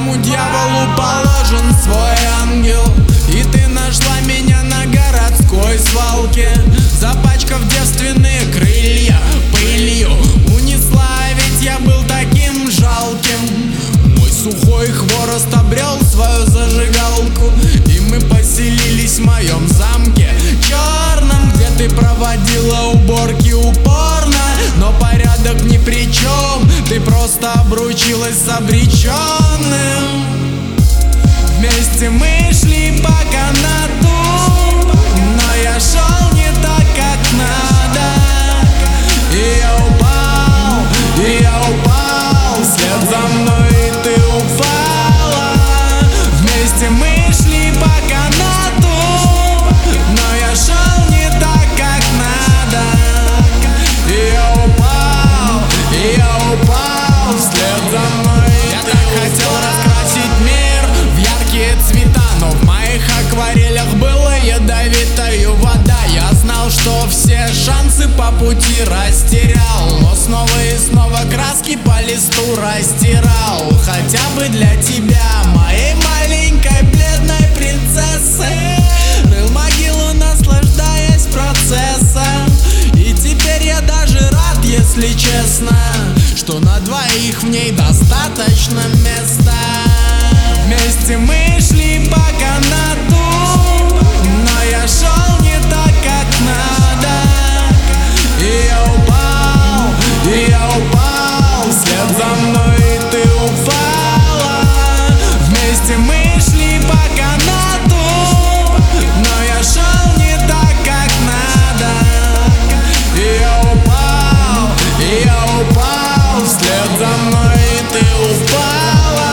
Каждому дьяволу положен свой ангел, и ты нашла меня на городской свалке, запачкав девственные крылья пылью. Унесла, ведь я был таким жалким. Мой сухой хворост обрел свою зажигалку, и мы поселились в моем замке черном, где ты проводила уборки упорно. Но порядок ни при чем, ты просто обручилась с обреченным. Вместе мы шли по канату, но я шел не так, как надо. И я упал вслед за мной, и ты упала. Вместе мы шли по канату, но я шел не так, как надо. И я упал вслед за мной. Я так хотел раскрасить мир в яркие цвета, но в моих акварелях была ядовитая вода. Я знал, что все шансы по пути растерял, но снова и снова краски по листу растирал. Хотя бы для тебя, моей маленькой бледной принцессы, рыл могилу, наслаждаясь процессом. И теперь я даже рад, если честно, что на двоих в ней достаточно места. Вместе мы шли по канату, но я шел не так, как надо. И я упал вслед за мной, и ты упала. Вместе мы шли по канату, но я шел не так, как надо. И я упал вслед за мной, и ты упала.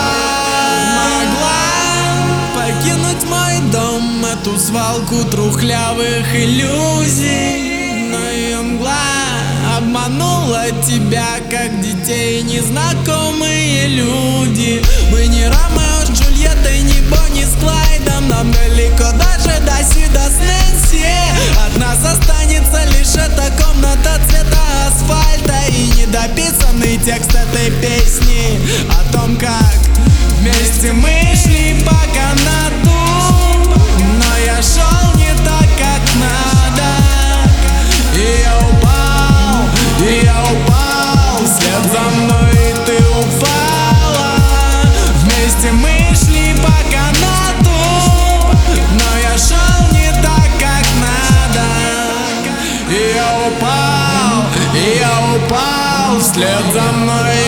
Могла покинуть мой дом, эту свалку трухлявых иллюзий, но ее мгла обманула тебя, как детей незнакомые люди. Мы не Ромео с Джульеттой, не Бонни с Клайдом, нам далеко даже до Сида с Нэнси. От нас останется лишь эта комната цвета асфальта и недописанный текст этой песни о том, как вместе мы шли по канату, но я шел не так, как надо. И я упал вслед за мной, и ты упала. Вместе мы шли по канату, но я шел не так, как надо. И я упал вслед за мной,